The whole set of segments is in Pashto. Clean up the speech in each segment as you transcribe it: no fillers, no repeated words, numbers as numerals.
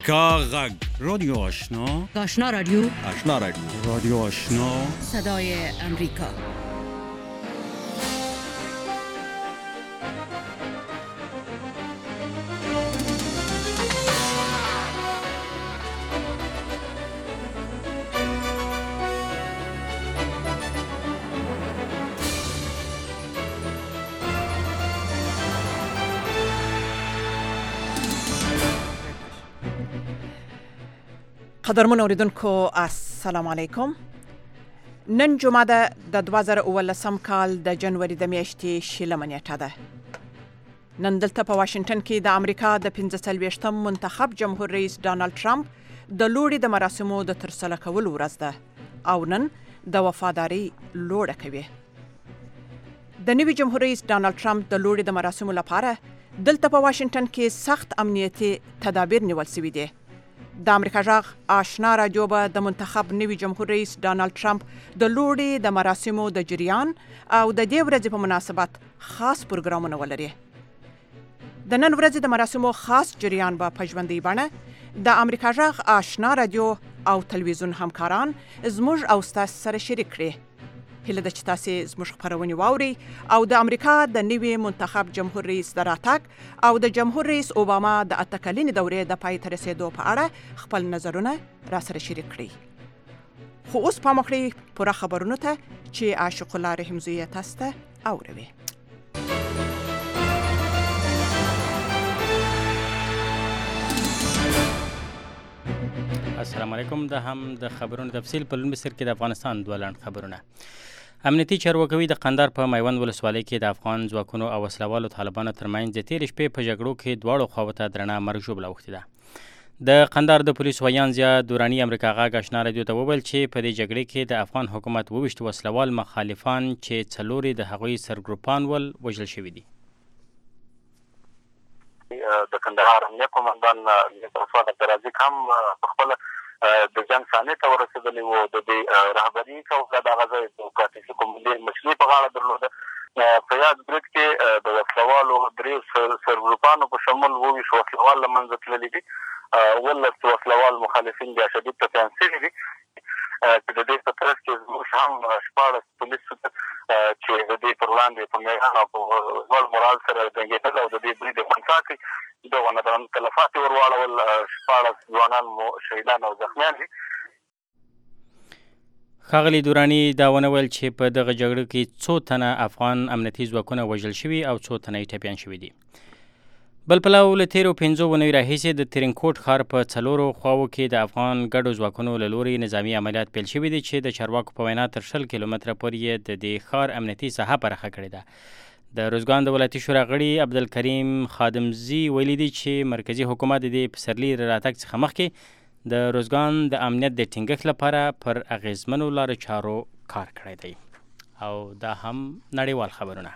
کاغذ رادیو آشنا، آشنا رادیو، آشنا رادیو، رادیو آشنا، صدای امریکا. قدرمن اوریدونکو السلام علیکم. نن جمعه ده د 2019 کال د جنوري د میاشتې شلمه نیټه ده. نن دلته په واشنگټن کې د امریکا د 45م منتخب جمهور رئیس ډانلډ ټرمپ د لوړې د مراسمو د ترسره کولو ورځ ده او نن د وفاداری لوړه کوي. د نوي جمهور رئیس ډانلډ ټرمپ د لوړې د مراسمو لپاره دلته په واشنگټن کې سخت امنیتي تدابیر نیول شوي دي. د امریکا جغ آشنا رادیو به د منتخب نوي جمهور رئیس ډانلډ ټرمپ د لوړې د مراسمو د جریان او د دې ورځې په مناسبت خاص پروګرامونه ولري. د نن ورځې د مراسمو خاص جریان به په ژوندۍ بڼه د امریکا جغ آشنا رادیو او تلویزیون همکاران زموږ او ستاسو سره شریک کړي. هیله ده چې تاسو زموږ خبرونه واوري او د امریکا د نوي منتخب جمهور رئیس د راتګ او د جمهور رئیس اوباما د اتکلینې دورې د پای ته رسیدو په اړه خپل نظرونه را سره شریک کړي. خو اوس پام وکړئ پوره خبرونو ته چې عاشق الله رحمزی تاسو ته اوروي. السلام علیکم. د هم د خبرونو تفصیل په لومړي سر کې د افغانستان دوه لنډ خبرونه. امنیتي چارواکي د قندهار په میوند ولسوالۍ کې د افغان ځواکونو او وسلوالو طالبانو ترمنځ د تېرې شپې په جګړو کې دواړو خواوو ته درنه مرګ ژوبله اوښتې ده. د قندهار د پولیسو ویان ضیا دوراني امریکا غاګ آشنا رادیو ته وویل چې په دې جګړې کې د افغان حکومت 22 وسلوال مخالفان چې 4 د هغوی سرګروپان ول وژل شوي دي. د قندهار امنیه قومندان عبدالرزاق عبدالرزاق هم په خپل د جنګ صحنې ته ورسېدلی و. د دې رهبري کوله دغه ځای د کارتیسي کومندې مشري په غاړه درلوده. په یاد برید کې د وسلوالو 3 سرګروپانو په شمول 22 وسلوال له منځه تللي دي. 19 وسلوال مخالفین بیا شدید تفیان شوي دي چې د دې په ترڅ کې زموږ هم 14 پولیسو چې د دې پر وړاندې په میدان او په لوړ مورال سره جنګېدل او د دې برید دفاع کوي. دغه نه د تلفات ورواړول 14 ځوانان مو شهیدان او زخمیان دي. ښاغلي دوراني دا ونه ویل چې په دغه جګړه کې څو تنه افغان امنیتي ځواکونه وژل شوي او څو تنه یې ټپیان شوي دي. بل پلو له تیرو 5 ونیو راهیسې د ترینکوټ ښار په 4 خواوو کې د افغان ګډو ځواکونو له لوري نظامي عملیات پیل شوي دي چې د چارواکو په وینا تر 60 کیلومتره پورې د دې ښار امنیتي ساحه پراخه کړې ده. د روزګان د ولایتي شورا غړي عبدالکریم خادمزي ویلي دي چې مرکزي حکومت د دې پسرلي راتګ څخه مخکې د روزګان د امنیت د ټینګښت لپاره پر اغیزمنو لارو چارو کار کړی دی. او دا هم نړیوال خبرونه.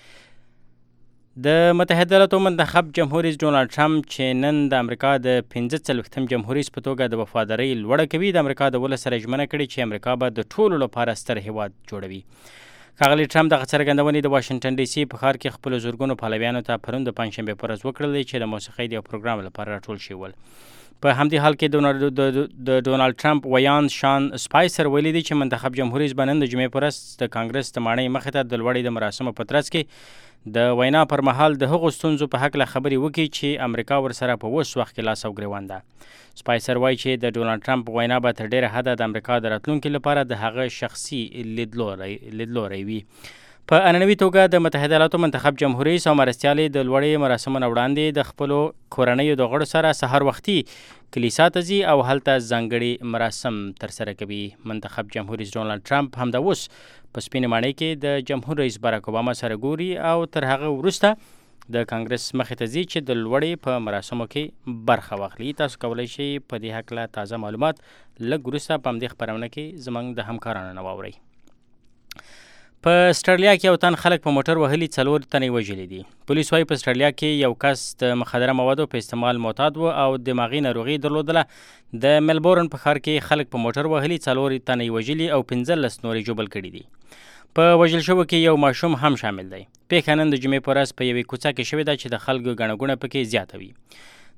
د متحده ایالاتو منتخب جمهور رئیس ډونالډ ټرمپ چې نن د امریکا د 45م جمهور رئیس په توګه د وفادارۍ لوړه کوي، د امریکا د ولس سره ژمنه کړې چې امریکا به د ټولو لپاره ستر هیواد جوړوي. ښاغلي ټرمپ دغه څرګندونې د واشنګټن ډي سي په ښار کې خپلو زرګونو پلویانو ته پرون د پنجشنبې په ورځ وکړلې چې د موسیقۍ د یو پروګرام لپاره راټول شوي ول. په همدې حال کې د ډونالډ ټرمپ ویان شان سپایسر ویلي دی چې منتخب جمهور رئیس به نن د جمعې په ورځ د کانګرس د ماڼۍ مخې ته د لوړې د مراسمو په ترڅ کې د وینا پر مهال د هغو ستونزو په هکله خبرې وکړي چې امریکا ورسره په اوس وخت کې لاس او ګریوان ده. سپایسر وایي چې د ډونالډ ټرمپ وینا به تر ډېره حده د امریکا د راتلونکي لپاره د هغه شخصي لیدلوری وي. په اننوي توګه د متحده ایالاتو منتخب جمهور رئیس او مرستیالې د لوړې مراسمو نه وړاندې د خپلو کورنیو د غړو سره سهار وختي کلیسا ته ځي او هلته ځانګړي مراسم ترسره کوي. منتخب جمهور رئیس ډونالډ ټرمپ همدا اوس په سپینې ماڼۍ کې د جمهور رئیس باراک اوباما سره ګوري او تر هغه وروسته د کانګرس مخې ته ځي چې د لوړې په مراسمو کې برخه واخلي. تاسو کولی شئ په دې هکله تازه معلومات لږ وروسته په همدې خپرونه کې زموږ د همکارانو نه واورئ. په استرالیا کې یو تن خلک په موټر وهلي 4 تنې وژلي دي. پولیس وايي په استرالیا کې یو کس د مخدره موادو په استعمال معتاد و او دماغي ناروغي درلودله. د ملبورن په ښار کې خلک په موټر وهلي 4 تنې وژلي او 15 نورې ژوبل کړي دي. په وژل شوو کې یو ماشوم هم شامل دی. پیښه نن د جمعې په ورځ په یوې کوڅه کې شوې ده چې د خلکو ګڼه ګوڼه پکې زیاته وي.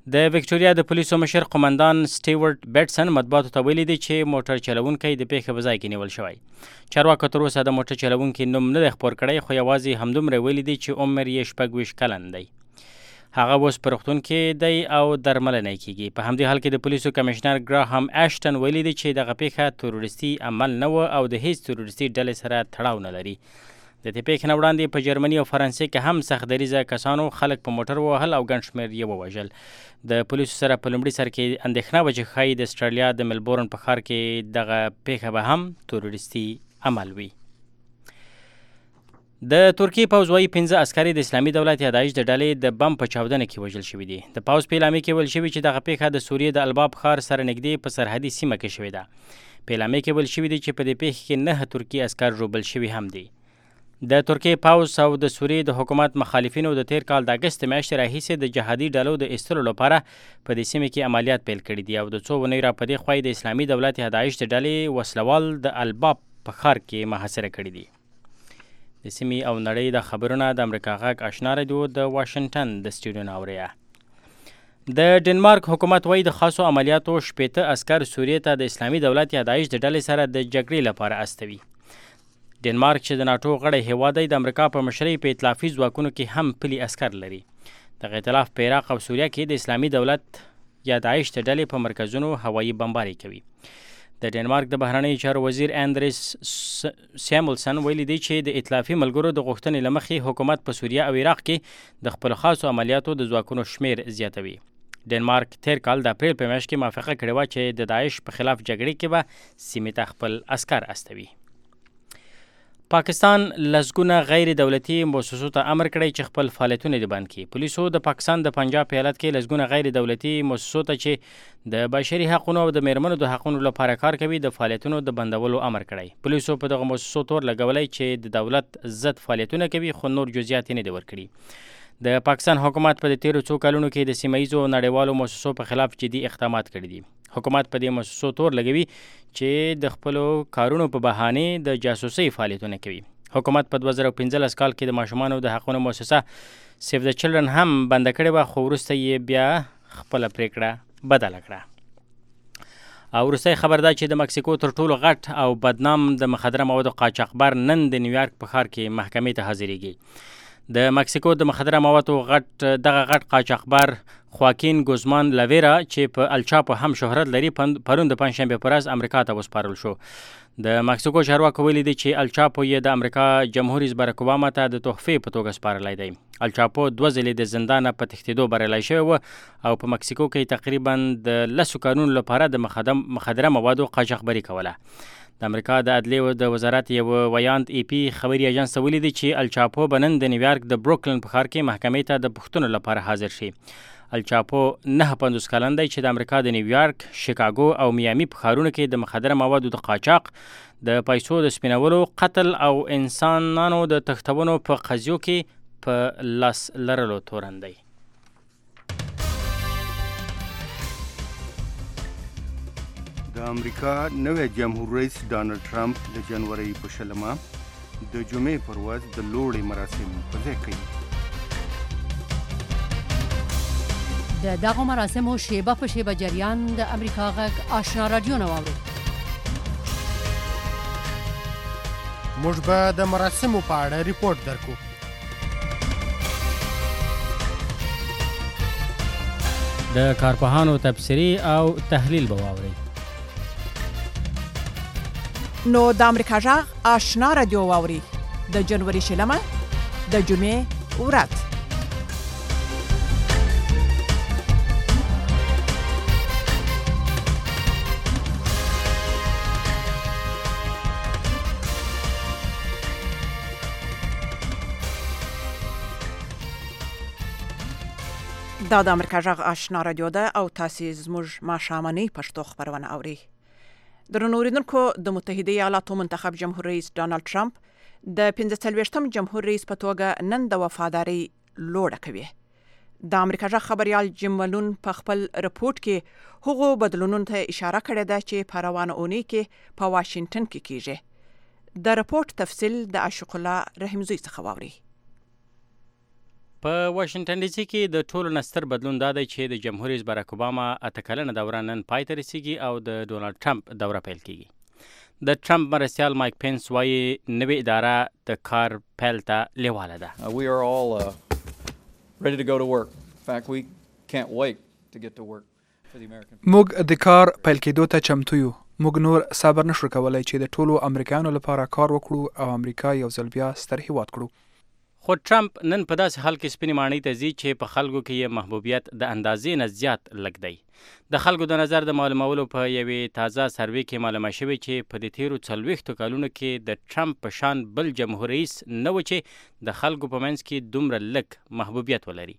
د وکټوريا د پولیسو مشر قومندان سټیورټ بیټسن مطبوعاتو ته ویلي دي چې موټر چلوونکی د پیښې په ځای کې نیول شوی. چارواکو تر اوسه د موټر چلوونکي نوم نه دی خپور کړی، خو یوازې همدومره ویلي دي چې عمر یې 26 کلن دی. هغه اوس په روغتون کې دی او درملنه کیږي. په همدې حال کې د پولیسو کمشنر ګراهام اشټن ویلي دي چې دغه پیښه تروریستي عمل نه و او د هیڅ تروریستي ډلې سره تړاو نه لري. د دې پیښې نه وړاندې په جرمني او فرانسې کې هم سخت دریځه کسانو خلک په موټر ووهل او ګڼ شمېر یې ووژل. د پولیسو سره په لومړي سر کې اندېښنه وه چې ښایي د اسټرالیا د ملبورن په ښار کې دغه پیښه به هم تروریستي عمل وي. د ترکیې پوځ وايي 15 عسکري د اسلامي دولت یا داعش د ډلې د بم په چاودنه کې وژل شوي دي. د پوځ په اعلامیه کې ویل شوي چې دغه پیښه د سوریې د الباب ښار سره نږدې په سرحدي سیمه کې شوې ده. په اعلامیه کې ویل شوي دي چې په دې پیښه کې 9 ترکي عسکر ژوبل شوي هم دي. د ترکیې پوځ او د سوریې د حکومت مخالفینو د تیر کال د اګست میاشتې راهیسې د جهادي ډلو د ایستلو لپاره په دې سیمه کې عملیات پیل کړي دي او د څو اونیو راپدې خوا د اسلامي دولت یا داعش د ډلې وسلوال د الباب په ښار کې محاصره کړي دي. د سیمې او نړۍ د خبرونه د امریکا غږ آشنا رادیو د واشنګټن د سټوډیو نه اورئ. د ډنمارک حکومت وايي د خاصو عملیاتو 15 عسکر سوریې ته د اسلامي دولت یا داعش د ډلې سره د جګړې لپاره استوي. ډنمارک چې د ناټو غړی هیواد دی د امریکا په مشرۍ په ائتلافي ځواکونو کې هم پلي عسکر لري. دغه ائتلاف په عراق او سوریه کې د اسلامي دولت یا داعش د ډلې په مرکزونو هوایي بمباري کوي. د ډنمارک د بهرنیو چارو وزیر اندریس سیمولسن ویلي دی چې د ائتلافي ملګرو د غوښتنې له مخې حکومت په سوریه او عراق کې د خپلو خاصو عملیاتو د ځواکونو شمیر زیاتوي. ډنمارک تیر کال د اپریل په میاشت کې موافقه کړې وه چې د داعش په خلاف جګړې کې به سیمې ته خپل عسکر استوي. پاکستان لسګونه غیر دولتي مؤسسو ته امر کړی چې خپل فعالیتونه دې بند کړي. پولیسو د پاکستان د پنجاب ایالت کې لسګونه غیر دولتي مؤسسو ته چې د بشري حقونو او د میرمنو د حقونو لپاره کار کوي د فعالیتونو د بندولو امر کړی. پولیسو په دغه مؤسسو تور لګولی چې د دولت ضد فعالیتونه کوي خو نور جزئیات یې نه دي ورکړي. د پاکستان حکومت په تیرو څو کلونو کې د سیمه ییزو نړیوالو مؤسسو په خلاف جدي اقدامات کړي دي. حکومت په دې مؤسسو تور لګوي چې د خپلو کارونو په بهانې د جاسوسۍ فعالیتونه کوي. حکومت په 2015 کال کې د ماشومانو د حقونو مؤسسه سیف د چلډرن هم بنده کړې وه خو وروسته یې بیا خپله پریکړه بدله کړه. او وروستی خبر دا چې د مکسیکو تر ټولو غټ او بدنام د مخدره موادو قاچاقبر نن د نیویارک په ښار کې محکمې ته حاضریږي. د مکسیکو د مخدره موادو دغه غټ قاچاقبر خواکین ګوزمان لاویرا چې په الچاپو هم شهرت لري پرون د پنجشنبې په ورځ امریکا ته وسپارل شو. د مکسیکو چارواکو ویلي دي چې الچاپو یې د امریکا جمهور رئیس باراک اوباما ته د تحفې په توګه سپارلی دی. الچاپو 2 ځلې د زندانه په تښتېدو بریالی شوی و او په مکسیکو کې تقریبا د 10 کلونو لپاره د مخدره موادو قاچاقبري کوله. د امریکا د عدلیې د وزارت یو ویاند ای پی خبري ایجنس ته ویلي دي چې الچاپو به نن د نیویارک د بروکلین په ښار کې محکمې ته د پوښتنو لپاره حاضر شي. الچاپو 59 کلن دی چې د امریکا د نیویارک، شیکاګو او میامي په ښارونو کې د مخدره موادو د قاچاق، د پیسو د سپینولو، قتل او انسانانو د تښتونو په قضیو کې په لاس لرلو تورن دی. د امریکا نوی جمهور رئیس ډانلډ ټرمپ د جنوري په 20 د جمعې پر ورځ د لوړې مراسم په ځای کوي. د دغو مراسمو شیبه په شیبه جریان د امریکا غږ آشنا رادیو نه واورئ. موږ به د مراسمو په اړه ریپورت درکو. د کارپوهانو تبصرې او تحلیل به واورئ. نو د امریکا غږ آشنا رادیو واورئ د جنوري 20 د جمعې ورځ. دا د امریکا غږ آشنا رادیو ده او تاسو زموږ ماښامنۍ پښتو خبرونه اورئ. درنو اوریدونکو، د متحده ایالاتو منتخب جمهور رئیس ډانلډ ټرمپ د 45م جمهور رئیس په توګه نن د وفادارۍ لوړه کوي. د امریکا غږ خبريال جیم ملون په خپل رپورت کې هغو بدلونونو ته اشاره کړې ده چې په روانه اونۍ کې په واشنگټن کې کیږي. د رپورت تفصیل د عاشق الله رحیمزی څخه واورئ. په واشنگټن ډي سي کې د ټولو نه ستر بدلون دا دی چې د جمهور رئیس باراک اوباما 8 کلنه دوره نن پای ته رسیږي او د ډونالډ ټرمپ دوره پیل کیږي. د ټرمپ مرستیال مایک پینس وایي نوې اداره د کار پیل ته لیواله ده. We are all ready to go to work. In fact, we can't wait to get to work for the American people. موږ د کار پیل کېدو ته چمتو یو. موږ نور صبر نشو کولای چې د ټولو امریکایانو لپاره کار وکړو او امریکا یو ځل بیا ستر هیواد کړو. خو ټرمپ نن په داسې حال کې سپینې ماڼۍ ته ځي چې په خلکو کې یې محبوبیت د اندازې نه زیات لږ دی. د خلکو د نظر د معلومولو په یوې تازه سروې کې معلومه شوې چې په دې تیرو 40 کلونو کې د ټرمپ په شان بل جمهور رئیس نه و چې د خلکو په منځ کې دومره لږ محبوبیت ولري.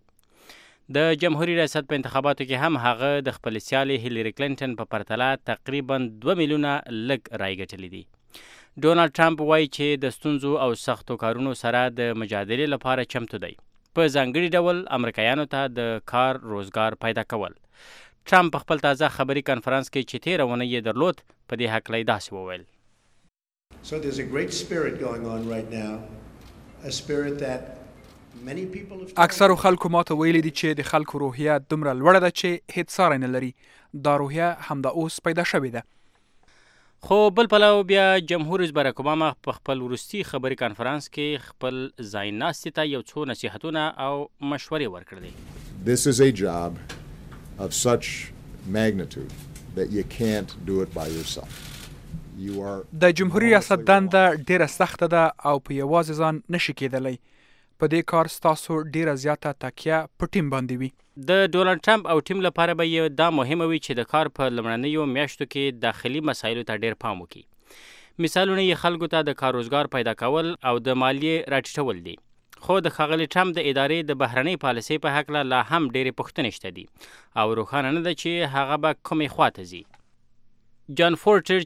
د جمهوریت ریاست په انتخاباتو کې هم هغه د خپل سیالې هیلری کلینټن په پرتله تقریبا 2 میلیونه لږ رای ګټلي دي. ډونالډ ټرمپ وایي چې د ستونزو او سختو کارونو سره د مجادلې لپاره چمتو دی، په ځانګړي ډول امریکایانو ته د کار روزګار پیدا کول. ټرمپ په خپل تازه خبري کنفرانس کې چې تېره اونۍ یې درلود په دې هکله یې داسې وویل. So there's a great spirit going on right now, a spirit that many people have اکثرو خلکو ماته ویلي دي چې د خلکو روحیه دومره لوړه ده چې هیڅ ساری نه لري. دا روحیه همدا اوس پیدا شوې ده. خو بل پلو بیا جمهور رئیس باراک اوباما په خپل وروستي خبري کنفرانس کې خپل ځای ناستې ته یو څو نصیحتونه او مشورې ورکړې. This is a job of such magnitude that you can't do it by yourself. You are د جمهوریت ریاست دنده ډیره سخته ده او په یوازې ځان نشي کېدلی. په دې کار ستاسو ډیره زیاته تکیه په ټیم باندې وي. د ډونالډ ټرمپ او ټیم لپاره به یې دا مهمه وي چې د کار په لومړنیو میاشتو کې داخلي مسایلو ته ډیر پام وکړي. مثالونه یې خلکو ته د کار روزګار پیدا کول او د مالیې راټیټول دي. خو د ښاغلي ټرمپ د ادارې د بهرنۍ پالیسۍ په هکله لا هم ډیرې پوښتنې شته دي او روښانه نه ده چې هغه به کومې خواته ځي. جان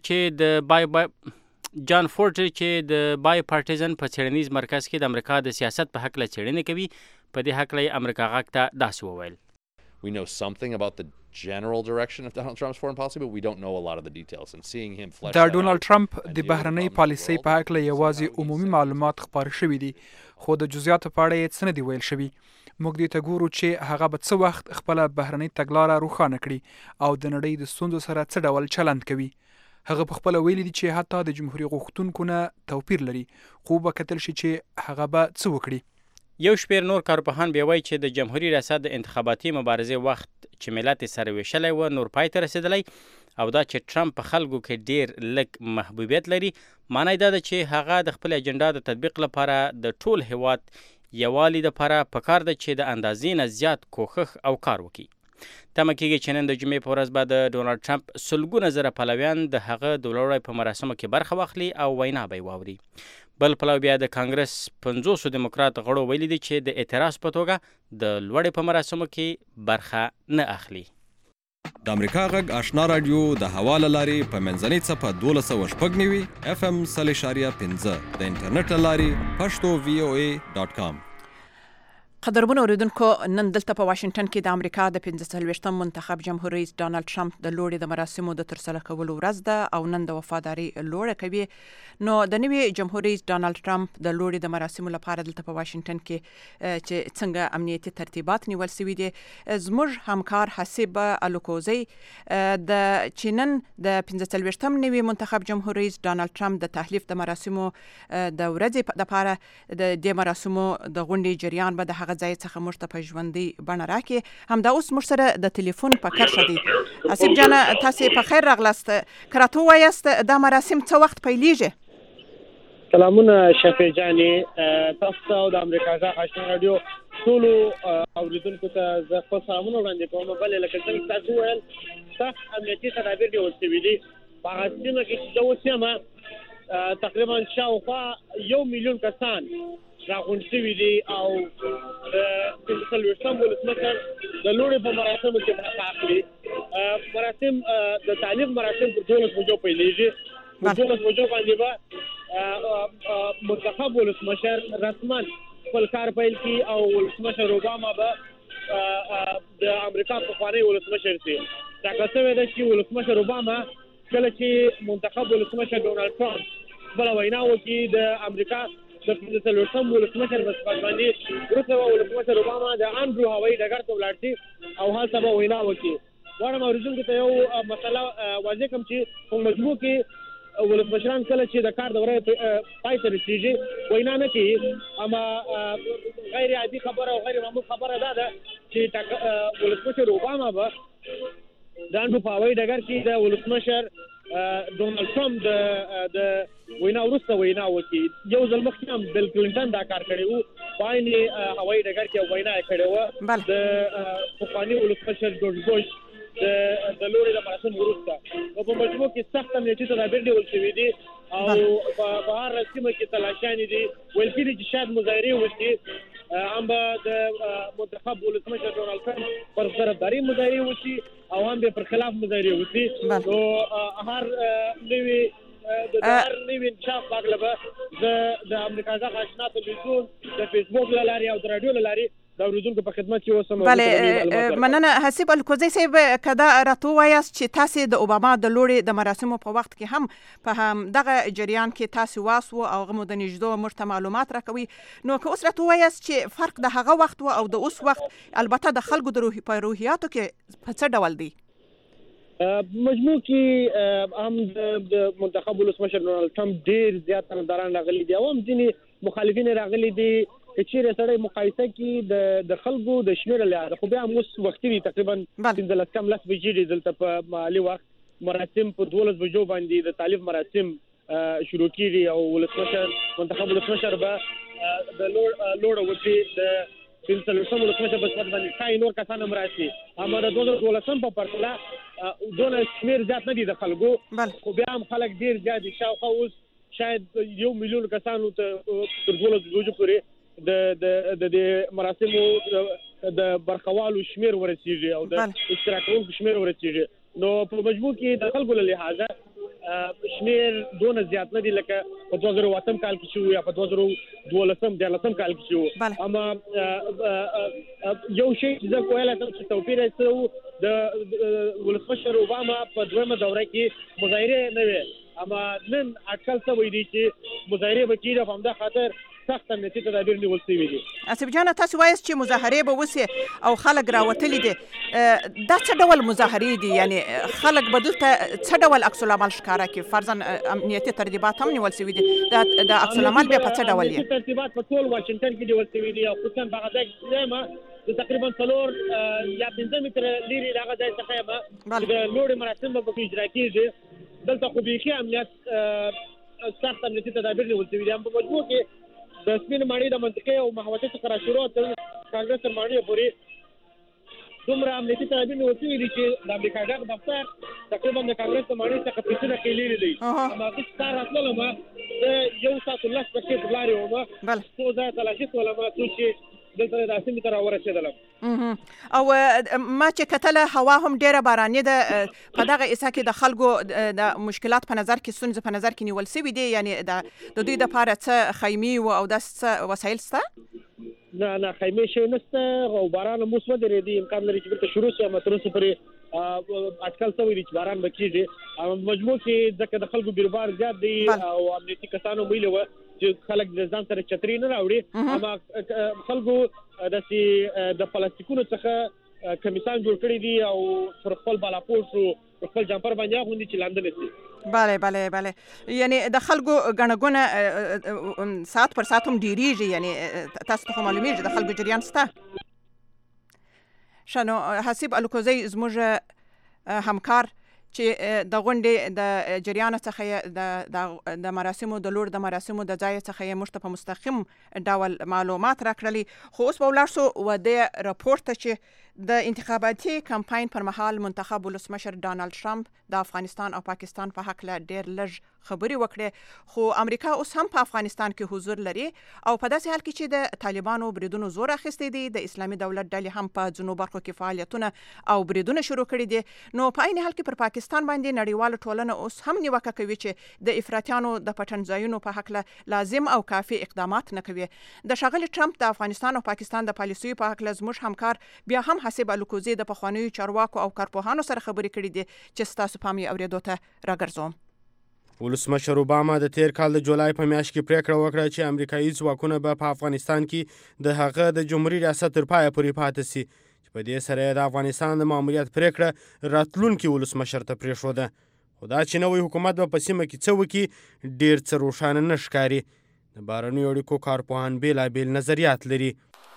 فورټر چې د بای پارټیزن په څېړنیز مرکز کې د امریکا د سیاست په هکله څېړنې کوي، په دې هکله یې امریکا غږ ته داسې وویل. We know something about the general direction of Donald Trump's foreign policy, but we don't know a lot of the details. And seeing him flesh دا ډونالډ ټرمپ د بهرنۍ پالیسۍ په هکله یوازې عمومي معلومات خپاره شوي دي، خو د جزئیاتو په اړه یې څه نه دي ویل شوي. موږ دې ته ګورو چې هغه به څه وخت خپله بهرنۍ تګلاره روښانه کړي او د نړۍ د ستونزو سره څه ډول چلند کوي. هغه په خپله ویلي دي چې حتی د جمهوریت غوښتونکو نه توپیر لري، خو به کتل شي چې هغه به څه وکړي. یو شمېر نور کارپوهان بیا وایي چې د جمهوریت ریاست د انتخاباتي مبارزې وخت چې ملت یې سره ویشلی و نور پای ته رسېدلی او دا چې ټرمپ په خلکو کې ډیر لږ محبوبیت لري، معنی دا ده چې هغه د خپل اجنډا د تطبیق لپاره د ټول هیواد یووالي دپاره پکار ده چې د اندازې نه زیات کوښښ او کار وکړي. تمه کېږي چې نن د جمعې په ورځ به د ډونالډ ټرمپ سلګونه زره پلویان د هغه د لوړی په مراسمو کې برخه واخلي او وینا به یې واوري. بل پلو بیا د کانګرس 50 دیموکرات غړو ویلي دي چې د اعتراض په توګه د لوړې په مراسمو کې برخه نه اخلي. د امریکا غږ آشنا رادیو د هوا له لارې په منځنۍ څپه 1290 FM 0.5 د انټرنیټ له لارې پښتو VOA.com. قدرمنو اوریدونکو، نن دلته په واشنگټن کې د امریکا د 45م منتخب جمهور رئیس ډانلډ ټرمپ د لوړې د مراسمو د ترسره کولو ورځ ده او نن د وفاداري لوړه کوي. نو د نوي جمهور رئیس ډانلډ ټرمپ د لوړې د مراسمو لپاره دلته په واشنگټن کې چې څنګه امنیتي ترتیبات نیول شوي دي، زموږ همکار حسیب الوکوزی د چینن د 45م نوي منتخب جمهور رئیس ډانلډ ټرمپ د تحلیف د مراسمو د ورځې لپاره د دې مراسمو د غونډې جریان به د هغه ځای څخه موږ ته په ژوندۍ بڼه راکړي. همدا اوس موږ سره د ټلیفون په کرښه دی. حسیب جانه، تاسې په خیر راغلاست. که راته ووایاست دا مراسم څه وخت پیلیږي؟ سلامونه شفیع جانې، تاسو ته او د امریکا غږ آشنا رادیو ټولو اوریدونکو ته زه خپل سلامونه وړاندې کوم. بلې لکه څنګه تاسو وویل، سخت امنیتي تدابیر نیول شوي دي په هغه سیمه کې چې زه اوس یم. تقریبا شاوخوا 1 میلیون کسان راغونډ شوي دي او د 45م ولسمشر د لوړې په مراسمو کې برخه اخلي. مراسم د تعلیق مراسم پر 12 بجو پیلیږي. په 12 بجو باندې به منتخب ولسمشر رسما خپل کار پیل کړي او ولسمشر اوباما به د امریکا پخوانی ولسمشر شي. ټاکل شوې ده چې ولسمشر اوباما کله چې منتخب ولسمشر ډونالډ ټرمپ بله وینا وکړي د امریکا د 15 ولسمشر په صفت باندې وروسته ولسمشر اوباما د انډرو هوایي ډګر ته ولاړ شي او هلته به وینا وکړي. غواړم اورېدونکو ته یو مسله واضح کړم چې په مجموع کې ولسمشران کله چې د کار دوره پای ته رسېږي وینا نه کوي، اما غیر عادي خبره او غیر معمول خبره دا ده چې ولسمشر اوباما به د انډرو په هوایي ډګر کې د ولسمشر ډونالډ ټرمپ د وینا وروسته وینا وکړي. یو ځل مخکې هم بل کلینټن دا کار کړی و، په عین هوایي ډګر کې وینا یې کړې وه د پخواني ولسمشر جورج بوش د لوري د مراسم وروسته. په مجموع کې سخت امنیتي تدابیر نیول شوي دي او په هر سیمه کې تلاشیانې دي. ویل کېږي چې شاید مظاهرې وشي، هم به د منتخب ولسمشر ډونالډ ټرمپ پر طرفداري مظاهرې وشي او هم به پر خلاف مظاهرې وشي. نو هر نوي انکشاف په هکله به د امریکا غږ آشنا تلویزیون د فیسبوک له لارې او د راډیو له لارې د اورېدونکو په خدمت کې اوسم. بله مننه حسیب الکوزی صاحب، که دا راته ووایاست چې تاسې د اوباما د لوړې د مراسمو په وخت کې هم په همدغه جریان کې تاسې واس و او هغه مو د نږدې موږ ته معلومات راکوي، نو که اوس راته ووایاست چې فرق د هغه وخت و او د اوس وخت البته د خلکو په روحیاتو کې په څه ډول دی؟ مجموع کې هم د منتخب ولسمشر ډونالډ ټرمپ ډېر زیات طرفداران راغلي دي او هم ځینې مخالفین راغلي دي. که چیرې سړی مقایسه کړي د خلکو د شمېر له لحاظه، خو بیا هم اوس وختي دي، تقریبا 15 کم لس بجې دي دلته په محلي وخت. مراسم په 12 بجو باندې د تعلیف مراسم شروع کېږي او ولسمشر منتخب ولسمشر به د لوړه وکړي د 15 ولسمشر په صفت باندې ښایي نور کسان هم راشي. اما د 2012 په پرتله دونه شمېر زیات نه دي د خلکو، خو بیا هم خلک ډېر زیات دي. شاوخوا اوس شاید 1 میلیون کسانو ته تر 12 بجو پورې د مراسمو د برخوالو شمیر ورسیږي او د اشتراک کوونکو شمیر ورسیږي. نو په مجموع کې د خلکو له لحاظه شمیر دونه زیات نه دي لکه په 2008 کال کې شو یا په 2012 کال کې شو. اما یو شی چې زه کویل چې توپیر یې د ولسمشر اوباما په دویمه دوره کې مظاهرې نه وي، اما نن اټکل شوی دی چې مظاهرې به کېږي، په همدا خاطر سخت امنیتي تدابیر نیول شوي دي. اسیب جانه تاسو وایاست چې مظاهرې به وسي او خلک راوتلي دي، دا څه ډول مظاهرې دي؟ یعنی خلک به دلته څه ډول عکس العمل ښکاره کړي؟ فرضاً امنیتي ترتیبات هم نیول شوي دي، د عکس العمل بیا په څه ډول امنیتي ترتیبات په ټول واشنګټن کې نیول شوي دي او خصوصا په هغه ځای کې د تقریبا 4 یا 5 متره لرې د هغه ځای څخه چې د لوړې مراسم به پکې اجرا کېږي. دلته خو بیخي امنیت سخت امنیتي تدابیر نیول شوي دي. په مجموع کې د سپین ماڼۍ د منطقې او محوطې څخه را شروع تر کانګرس تر ماڼۍ پورې دومره امنیتي تدابیر نیول شوي دي چې د امریکا غږ دفتر تقریبا د کانګرس تر ماڼۍ څخه 500 کې لرې دی. اما هغه ستا راتللم د 1 ساعت 10 دقیقې په لارې وم، څو ځایه تلاشي شولم څو چې دلته د سیمې ته راورسېدلم. او ما چې کتله هوا هم ډیره باراني ده، په دغه ایسا کې د خلکو د مشکلات په نظر کې ستونزې په نظر کې نیول شوي دي، یعنی د دوی دپاره څه خیمې او داسې وسایل شته؟ نه خیمې شی نشته او باران هم اوس ودرېدي، امکان لري چې بېرته شروع شي، اما تر اوسه پورې اټکل شوی دی چې باران به کېږي. مجموع کې ځکه د خلکو بیروبار زیات دی او امنیتي کسانو ویلي وه چې خلک د ځان سره چترۍ نه راوړي، اما خلکو داسې د پلاستیکونو څخه کمیسان جوړ کړي دي او پر خپل بالاپوش او پر خپل جمپر باندې اغوندي چې لاندې نه شي. بله یعنی د خلکو ګڼه ګوڼه ساعت پر ساعت هم ډېرېږي، یعنی تاسو ته خو معلومېږي د خلکو جریان شته. ښه نو حسیب الکوزی زموږ همکار چې د غونډې د جریان څخه د مراسمو د لوړ د مراسمو د ځای څخه یې موږ ته په مستقیم ډول معلومات راکړلي. خو اوس به ولاړ شو و د راپور ته چې د انتخاباتي کمپاین پر مهال منتخب ولسمشر ډانلډ ټرمپ د افغانستان او پاکستان په حق له ډېر لږ خبرې وکړې، خو امریکا اوس هم په افغانستان کې حضور لري او په داسې حال کې چې د طالبانو بریدونو زور اخیستی دی، د اسلامي دولت ډلې هم په ځینو برخو کې فعالیتونه او بریدونه شروع کړي دي. نو په عین حال کې پر پاکستان باندې نړیواله ټولنه اوس هم نیوکه کوي چې د افراطیانو د پټن ځایونو په حق له لازم او کافي اقدامات نه کوي. د ښاغلي ټرمپ د افغانستان او پاکستان د پالیسیو په حق له زموږ همکار بیا هم حسیب الکوزی د پخوانیو چارواکو او کارپوهانو سره خبرې کړې دي چې ستاسو پام یې اورېدو ته راګرځوم. ولسمشر اوباما د تیر کال د جولای په میاشت کې پریکړه وکړه چې امریکایي ځواکونه به په افغانستان کې د هغه د جمهوریت ریاست تر پایه پورې پاتې سي چې په دې سره د افغانستان د ماموریت پریکړه راتلونکي ولسمشر ته پرېښوده خو دا چې نوی حکومت به په سیمه کې څه وکړي ډېر څه روښانه نه ښکاري د بهرنیو اړیکو کارپوهان بېلابېل نظریات لري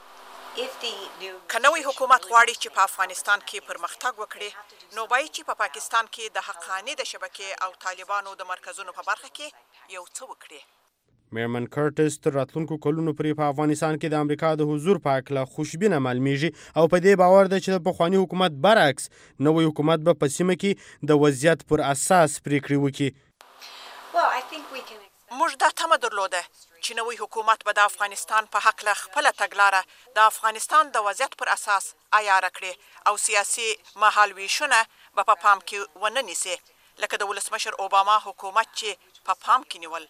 که نوی حکومت غواړي چې په افغانستان کې پرمختګ وکړي نو باید چې په پاکستان کې د حقاني د شبکې او طالبانو د مرکزونو په برخه کې یو څه وکړي. میرمن کرټس تر راتلونکو کلونو پورې په افغانستان کې د امریکا د حضور په هکله خوشبینه معلومیږي او په دې باور ده چې د پخواني حکومت برعکس نوی حکومت به په سیمه کې د وضعیت پر اساس پریکړې وکړي. موږ دا تمه درلوده چې نوی حکومت به د افغانستان په هکله خپله تګلاره د افغانستان د وضعیت پر اساس عیاره کړي او سیاسي مهالویشونه به په پام کې ونه نیسي لکه د ولسمشر اوباما حکومت چې په پام کې نیول.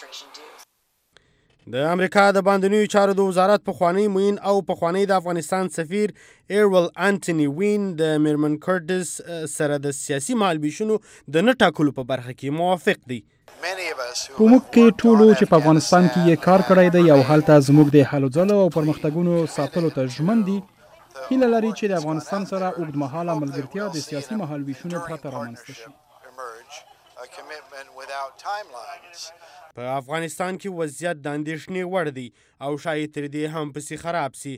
د امریکا د باندنیو چارو د وزارت پخوانی معین او پخوانی د افغانستان سفیر ایرول انټونی وین د میرمن کرټس سره د سیاسي مهالویشونو د نه ټاکلو په برخه کې موافق دی. په موږ کې ټولو چې په افغانستان کې یې کار کړی دی او هلته زموږ د هلو ځلو او پرمختګونو ساتلو ته ژمن دي هیله لري چې د افغانستان سره اوږدمهاله ملګرتیا د سیاسي مهالویشونو پرته رامنځته شي. په افغانستان کې وضعیت د اندېښنې وړ دی او شاید تر دې هم پسې خراب سي.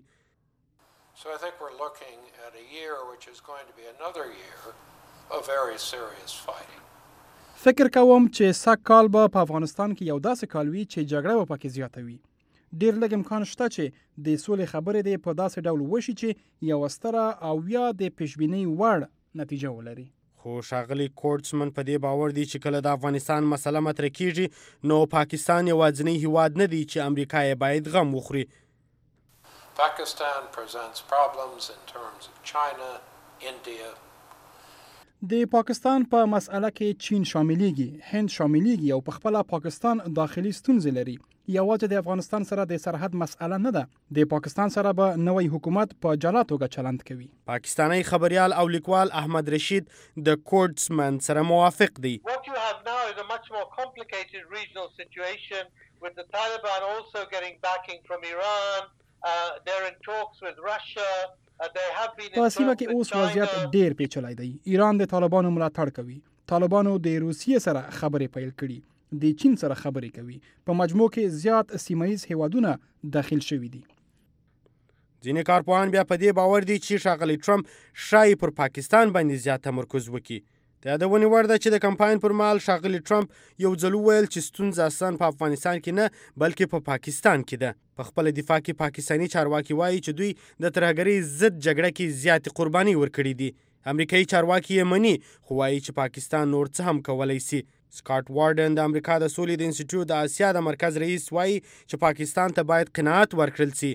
فکر کوم چې سږ کال به په افغانستان کې یو داسې کال وي چې جګړه به پکې زیاته وي. ډېر لږ امکان شته چې د سولې خبرې دې په داسې ډول وشي چې یوه ستره او یا د پیشبینۍ وړ نتیجه ولري. خو ښاغلي کورټسمن په دې باور دی چې کله د افغانستان مسله مطرح کیږي نو پاکستان یوازینی هیواد نه دی چې امریکا یې باید غم وخوري. Pakistan presents problems in terms of China, India. د پاکستان په مسأله کې چین شاملېږي، هند شاملېږي او په خپله پاکستان داخلي ستونزې لري. یوازې د افغانستان سره د سرحد مسأله نه ده. د پاکستان سره به نوی حکومت په جلا توګه چلند کوي. پاکستانی خبریال او لیکوال احمد رشید د کورټسمن سره موافق دی. What you have now is a much more complicated regional situation with the Taliban also getting backing from Iran. They're in talks with Russia. په سیمه کې اوس وضعیت ډېر پیچلی دی. ایران د طالبانو ملاتړ کوي. طالبانو د روسیې سره خبرې پیل کړي. د چین سره خبرې کوي. په مجموع کې زیات سیمه‌ایز هیوادونه داخل شوي دي. ځینې کارپوهان بیا په دې باور دي چې ښاغلی ټرمپ ښایي پر پاکستان باندې زیات تمرکز وکړي. د یادونې وړ ده چې د کمپاین پر مهال ښاغلی ټرمپ یو ځل وویل چې ستونزه اصلا په افغانستان کې نه بلکې په پاکستان کې ده. په خپله دفاع کې پاکستاني چارواکي وایي چې دوی د ترهګرۍ ضد جګړه کې زیاتې قرباني ورکړي دي. امریکایي چارواکي یې مني خو وایي چې پاکستان نور څه هم کولی سي. سکاټ وارډن د امریکا د سولې د انسټیټیوټ د اسیا د مرکز رئیس وایي چې پاکستان ته باید قناعت ورکړل سي.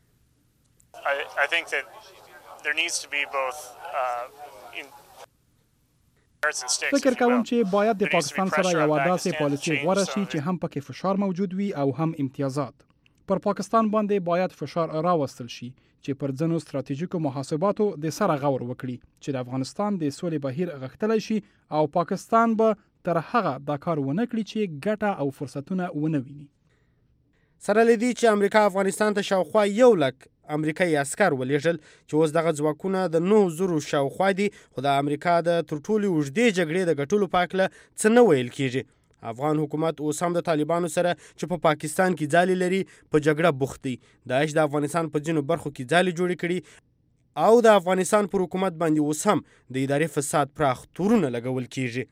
I think that there needs to be both فکر کوم چې باید د پاکستان سره یو داسې پالیسي غوره شي چې هم پکې فشار موجود وي او هم امتیازات. پر پاکستان باندې باید فشار راوستل شي چې پر ځینو ستراتیژیکو محاسباتو د سره غور وکړي چې د افغانستان د سولې بهیر غښتلی شي او پاکستان به تر هغه دا کار ونه کړي چې ګټه او فرصتونه ونه ویني. سره له دې چې امریکا افغانستان ته شاوخوا 100,000 امریکایي عسکر ولېږل چې اوس دغه ځواکونه د 9,000 شاوخوا دي خو د امریکا د تر ټولو اوږدې جګړې د ګټلو په هکله څه نه ویل کیږي. افغان حکومت اوس هم د طالبانو سره چې په پاکستان کې ځالې لري په جګړه بوخت دی. داعش د افغانستان په ځینو برخو کې ځالې جوړې کړي او د افغانستان پر حکومت باندې اوس هم د ادارې فساد پراخ تورونه لګول کیږي.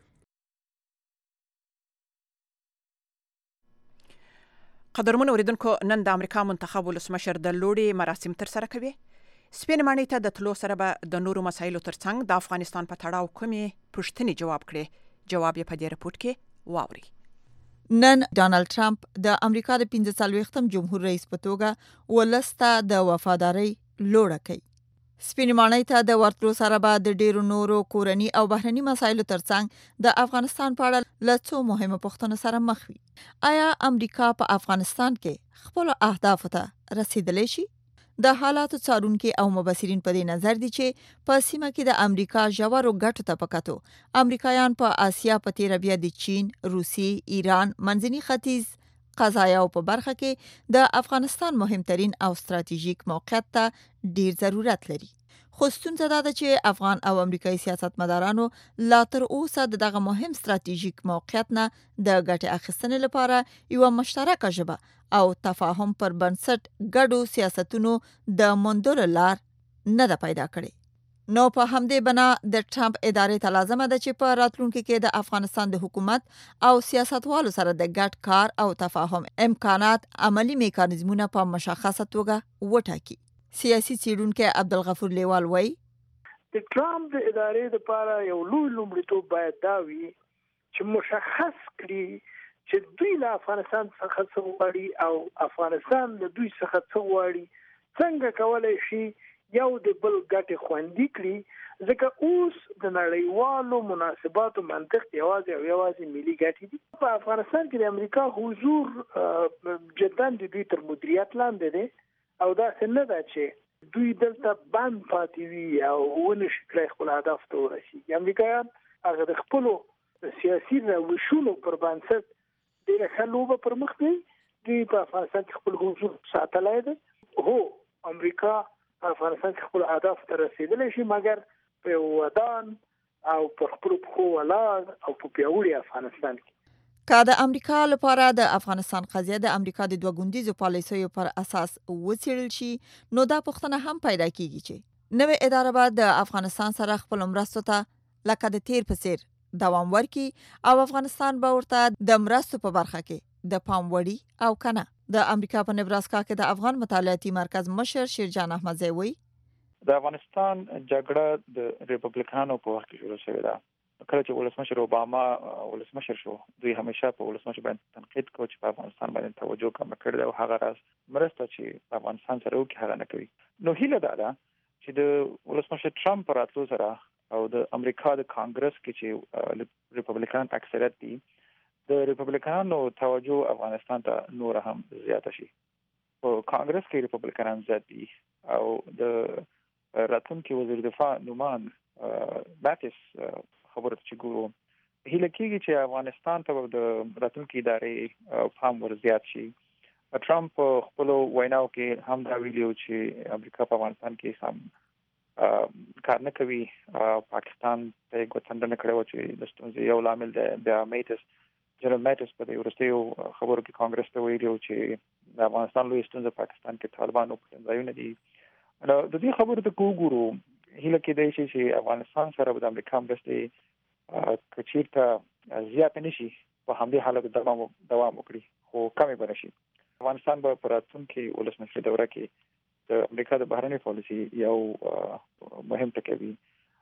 قدرمن اوریدونکو نن د امریکا منتخب ولسمشر د لوړې مراسم تر سره کوي. سپین ماڼۍ ته د تلو سره به د نورو مسایلو ترڅنګ د افغانستان په تړاو کومې پوښتنې جواب کړي. جواب یې په دې رپورټ کې واوري. نن ډانلډ ټرمپ د امریکا د 45م جمهور رئیس په توګه ولسته د وفادارۍ لوړه کوي. سپین ماڼۍ ته د ورتلو سره به د ډیرو نورو کورني او بهرني مسایلو ترڅنګ د افغانستان په اړه له څو مهمو پوښتنو سره مخ وي. آیا امریکا په افغانستان کې خپل اهدافو ته رسیدلی شي؟ د حالاتو څارونکي او مبصرین په دې نظر دي چې په سیمه کې د امریکا ژورو ګټو ته په کتو امریکایان په آسیا په تیره بیا د چین، روسیې، ایران، منځني ختیځ، قضایاو په برخه کې د افغانستان مهمترین او ستراتیژیک موقعیت ته ډیر ضرورت لري. خو ستونزه دا ده چې افغان او امریکایي سیاستمدارانو لا تر اوسه دغه مهم ستراتیژیک موقعیت نه د ګټې اخیستنې لپاره یوه مشترکه ژبه او تفاهم پر بنسټ ګډو سیاستونو د موندلو لار نه ده پیدا کړې. نو په همدې بنا د ټرمپ ادارې ته لازمه ده چې په راتلونکي کې د افغانستان د حکومت او سیاستوالو سره د ګډ کار او تفاهم امکانات عملی میکانیزمونه په مشخصه توګه وټاکي. سیاسي څېړونکی عبدالغفور لیوال وایي د ټرمپ د ادارې لپاره یو لوی لومړیتوب باید دا وي چې مشخص کړي چې دوی له افغانستان څخه څه غواړي او افغانستان له دوی څخه څه غواړي، څنګه کولی شي یو د بل ګټې خوندي کړي، ځکه اوس د نړیوالو مناسباتو منطق یوازې ملي ګټې دي. په افغانستان کې د امریکا حضور جدا د دوی تر مدیریت لاندې دی او داسې نه ده چې دوی دلته بند پاتې وي او ونشي کړی خپل هدف ته ورسېږي. امریکایان هغه د خپلو سیاسي روشونو پر بنسټ ډېره ښه لوبه پر مخ دی. دوی په افغانستان کې خپل حضور ساتلی دی. هو امریکا په افغانستان کې خپل اهداف ته رسېدلی شي، مګر په یو ودان او پر خپلو پښو ولاړ او په پیاوړي افغانستان کې. که د امریکا لپاره د افغانستان قضیه د امریکا د دوه ګوندیزو پالیسیو پر اساس وڅېړل شي، نو دا پوښتنه هم پیدا کیږي چې نوې اداره به د افغانستان سره خپل مرستو ته لکه د تیر په څیر دوام ورکړي او افغانستان به ورته د مرستو په برخه کې د پام وړي او کنه. د امریکا په نبراسکا کې د افغان مطالعاتي مرکز مشر شیرجان احمدزی وایي د افغانستان جګړه د ریپبلیکانو په وخت کې شروع شوې ده. کله چې ولسمشر اوباما ولسمشر شو، دوی همیشه په ولسمشر باندې تنقید کوي چې په افغانستان باندې توجه کم کړی او هغه راز مرسته چې په افغانستان سره وکړي هغه نه کوي. نو هیله ده چې د ولسمشر ټرمپ راتلو سره او د امریکا د کانګرس کې چې ریپبلیکان اکثریت دي، د ریپبلیکانو توجه افغانستان ته نور هم زیاته شي. په کانګرس کې ریپبلیکان زیات دي او د راتلونکي وزیر دفاع نومان باتس خبره چې ګورو هیله کېږي چې افغانستان ته د راتلونکي ادارې پام ور زیات شي. ټرمپ خپل ویناو کې هم دا ویلي چې امریکا په افغانستان کې سم کار نه کوي. پاکستان ته غوښتنه کړې و چې د ستونزې یو لامل د میټس جنرال میټس په ورستیو خبرو کې کانګرس ته ویلي چې د افغانستان لوی ستونزه پاکستان کې طالبانو په ځایونه دي. نو د دې خبرو ته وګورو هیله کېدای شي چې افغانستان سره د امریکا مرستې کچیرته زیات نشي په همدې حالت دوام وکړي، خو کمې به نشي. افغانستان به په راتلونکي ولسمشر دوره کې د امریکا د بهرنۍ پالیسي یو مهم ټکی وي،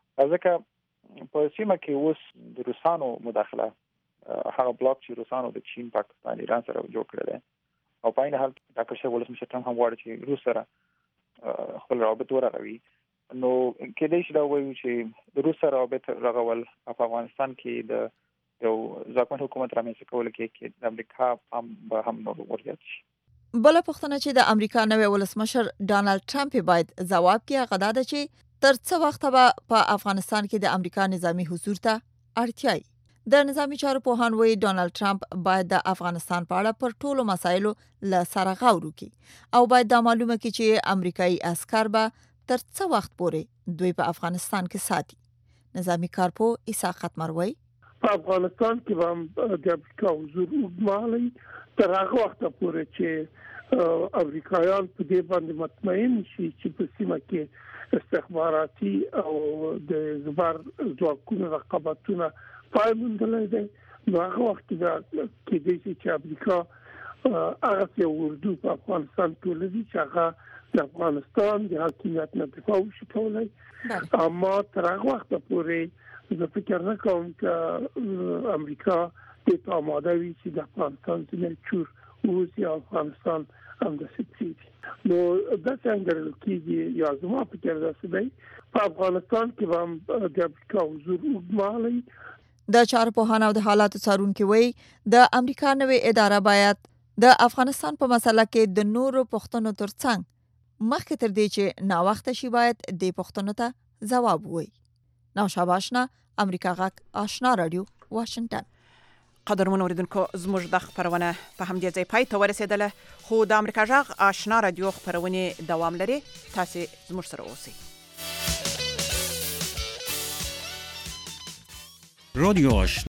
ځکه په سیمه کې اوس د روسانو مداخله هغه بلاک چې روسانو د چین، پاکستان، ایران سره جوړ کړی دی او په عین حال ډاکټر صاحب ولسمشر ټرمپ هم غواړي چې روس سره خپل روابط ورغوي. نو کېدای شي دا وایو چې د روس سره روابط رغول په افغانستان کې د یو ځواکمن حکومت رامنځته کولو کې د امریکا به هم نور ورزیات شي. بله پوښتنه چې د امریکا نوی ولسمشر ډانلډ ټرمپ باید ځواب کړي هغه دا ده چې تر څه وخته به په افغانستان کې د امریکا نظامی حضور ته اړتیا وي. د نظامی چارو پوهان وایي ډانلډ ټرمپ باید د افغانستان په اړه پر ټولو مسایلو له سره غور وکړي او باید دا معلومه کړي چې امریکایي عسکر به تر څه وخت پورې دوی په افغانستان کې ساتي. نظامی کارپوه اسحاق ختمر وایي په افغانستان کې به د امریکا حضور اوږدمهالی تر هغه وخته پورې چې امریکایان په دې باندې مطمئن شي چې په سیمه کې استخباراتي او د زبر ځواکونو رقابتونه پای موندلی دی، نو هغه وخت کې دی چې امریکا هغه یو اردو په افغانستان کې ولري چې هغه د افغانستان د حاکمیت نه دفاع وشي کولی. اما تر هغه وخته پورې زه فکر نه کوم چې امریکا دې ته آماده وي چې د افغانستان ځینې چور ووځي او افغانستان همداسې پرېږدي. نو داسې انګېرل کېږي یا زما فکر داسې دی په افغانستان کې به هم د امریکا حضور اوږدمهالی. د چارپوهانو او د حالاتو څارونکي وایي د امریکا نوې اداره باید د افغانستان په مسله کې د نورو پوښتنو ترڅنګ مخکې تر دې چې ناوخته شي باید دې پوښتنو ته ځواب ووایي. نوشابه آشنا، امریکا غږ آشنا رادیو، واشنگټن. قدرمن اوریدونکو، زموږ د خبرونه په همدې ځای پای ته ورسېدله، خو د امریکا غږ آشنا رادیو خبرونه دوام لري. تاسو زموږ سره اوسئ. رادیو